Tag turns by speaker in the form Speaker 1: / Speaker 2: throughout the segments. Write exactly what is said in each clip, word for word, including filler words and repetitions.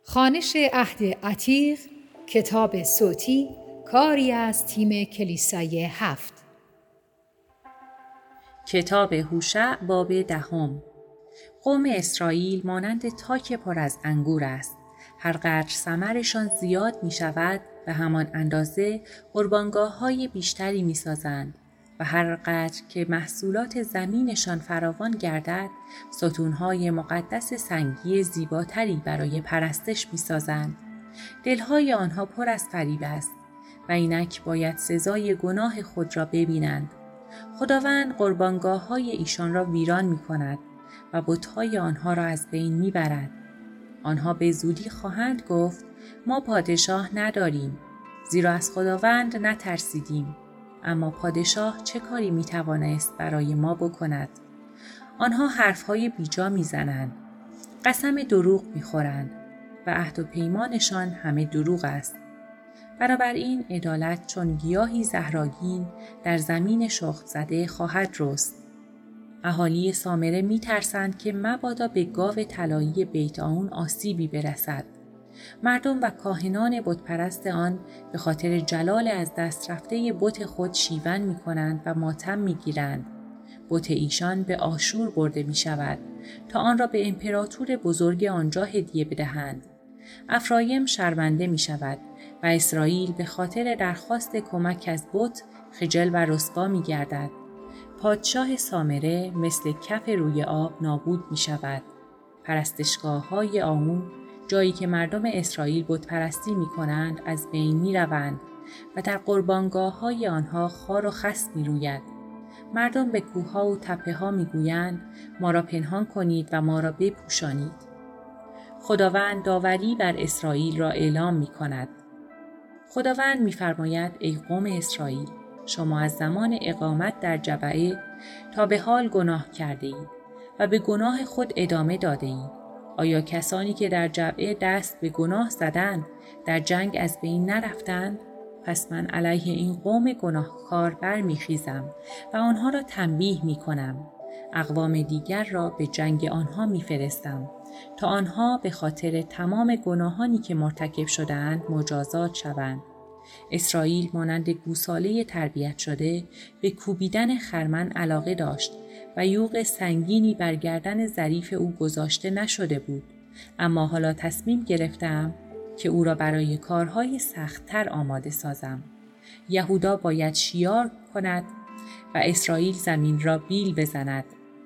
Speaker 1: خوانش عهد عتیق، کتاب صوتی، کاری از تیم کلیسای هفت.
Speaker 2: کتاب هوشع باب دهم. قوم اسرائیل مانند تاک پر از انگور است. هر قدر ثمرشان زیاد می شود به همان اندازه قربانگاه های بیشتری می سازند و هر قدر که محصولات زمینشان فراوان گردد ستونهای مقدس سنگی زیباتری برای پرستش می سازند. دلهای آنها پر از فریب است و اینک باید سزای گناه خود را ببینند. خداوند قربانگاه های ایشان را ویران می کند و بت‌های آنها را از بین می برد. آنها به زودی خواهند گفت ما پادشاه نداریم، زیرا از خداوند نترسیدیم. اما پادشاه چه کاری می توانست برای ما بکند؟ آنها حرفهای بیجا می زنند، قسم دروغ می خورند و عهد و پیمانشان همه دروغ است. بنابراین عدالت چون گیاهی زهرآگین در زمین شخم زده خواهد رست. اهالی سامره می ترسند که مبادا به گاو طلایی بیت آون آسیبی برسد. مردم و کاهنان بتپرست آن به خاطر جلال از دست رفته بت خود شیون می کنند و ماتم می گیرند. بت ایشان به آشور برده می شود تا آن را به امپراتور بزرگ آنجا هدیه بدهند. افرایم شرمنده می شود و اسرائیل به خاطر درخواست کمک از بت خجل و رسوا می گردد. پادشاه سامره مثل کف روی آب نابود می شود. پرستشگاه های آمون، جایی که مردم اسرائیل بت پرستی می کنند، از بین می روند و در قربانگاه های آنها خار و خس می روید. مردم به کوه ها و تپه ها می گویند ما را پنهان کنید و ما را بپوشانید. خداوند داوری بر اسرائیل را اعلام می کند. خداوند می فرماید ای قوم اسرائیل، شما از زمان اقامت در جبعه تا به حال گناه کرده اید و به گناه خود ادامه داده اید. آیا کسانی که در جبعه دست به گناه زدند در جنگ از بین نرفتند؟ پس من علیه این قوم گناهکار برمیخیزم و آنها را تنبیه می کنم. اقوام دیگر را به جنگ آنها می فرستم تا آنها به خاطر تمام گناهانی که مرتکب شدند مجازات شوند. اسرائیل مانند گوساله تربیت شده به کوبیدن خرمن علاقه داشت و یوغ سنگینی بر گردن ظریف او گذاشته نشده بود. اما حالا تصمیم گرفتم که او را برای کارهای سخت‌تر آماده سازم. یهودا باید شیار کند و اسرائیل زمین را بیل بزند.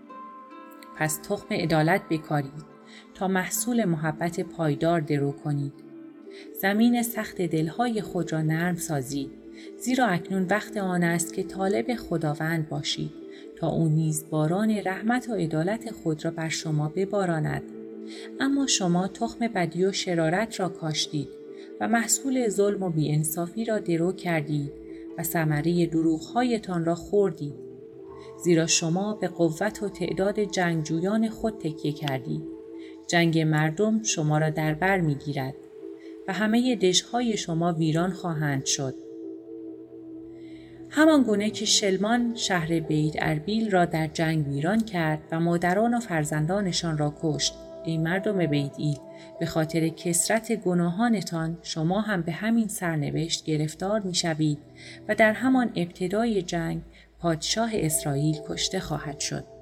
Speaker 2: پس تخم عدالت بکارید تا محصول محبت پایدار درو کنید. زمین سخت دلهای خود را نرم سازید، زیرا اکنون وقت آن است که طالب خداوند باشید تا او نیز باران رحمت و عدالت خود را بر شما بباراند. اما شما تخم بدی و شرارت را کاشتید و محصول ظلم و بی‌انصافی را درو کردید و ثمره دروغ‌هایتان را خوردید. زیرا شما به قوت و تعداد جنگجویان خود تکیه کردید. جنگ مردم شما را در بر می‌گیرد و همه دژهای شما ویران خواهند شد. همان گونه که شلمان شهر بیت اربیل را در جنگ ویران کرد و مادران و فرزندانشان را کشت. ای مردم بیت ایل، به خاطر کثرت گناهانتان شما هم به همین سرنوشت گرفتار می‌شوید و در همان ابتدای جنگ پادشاه اسرائیل کشته خواهد شد.